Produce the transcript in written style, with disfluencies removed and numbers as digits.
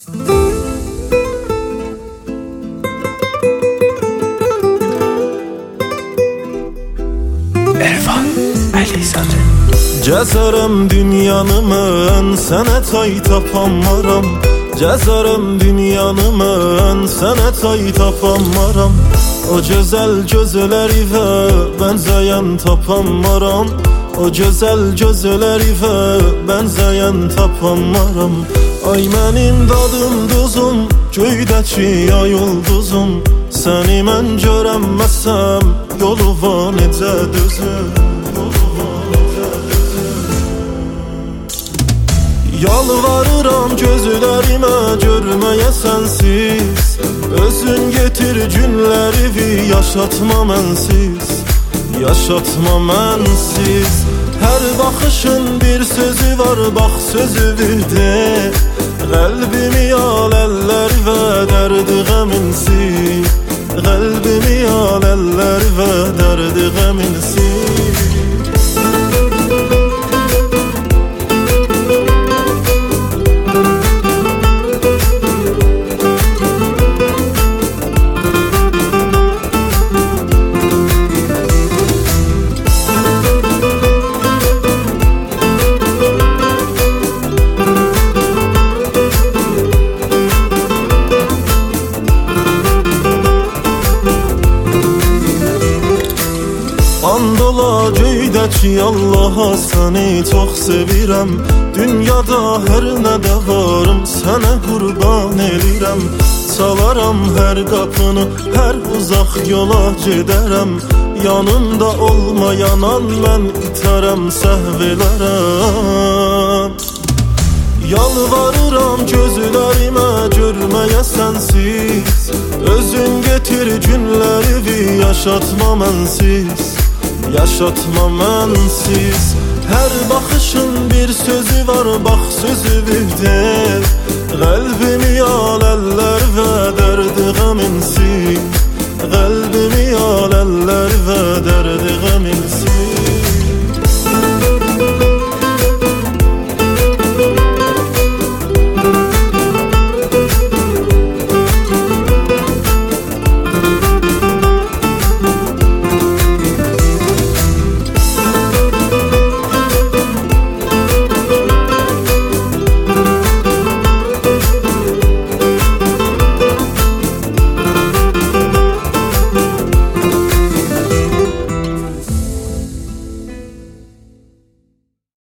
Ervan Əlizade. Gəzərəm dünyanı mən, sənə tay tapamaram. Gəzərəm dünyanı mən, sənə tay tapamaram. O gözəl gözlərivə bənzəyən tapamaram. O gözəl gözlərivə bənzəyən tapamaram. Ay mənim dadım duzum, göydəki ay ulduzum. Səni mən görəməsəm, yoluva necə düzüm. Yalvarıram gözlərimə görməyə sənsiz. Özün getir günlərimi yaşatma mənsiz. Yaşatma mənsiz. Hər baxışın bir sözü var, bax sözü de. Qəlbimi al əllər və dərdi qəminsiz. Qəlbimi al əllər və dərdi qəminsiz. Andola göydəki Allaha səni çox sevirəm. Dünyada hər nədə varım, sənə qurban elirəm. Çalaram hər qapını, hər uzaq yola gedərəm. Yanımda olmayanan mən itərəm, səhv elərəm. Yalvarıram gözlərimə görməyə sənsiz. Özün getir günlərimi yaşatma mənsiz. Yaşatma mənsiz. Hər baxışın bir sözü var, bax sözü de. Qəlbimi al əllər və dərdi qəminsiz. Qəlbimi al əllər və dərdi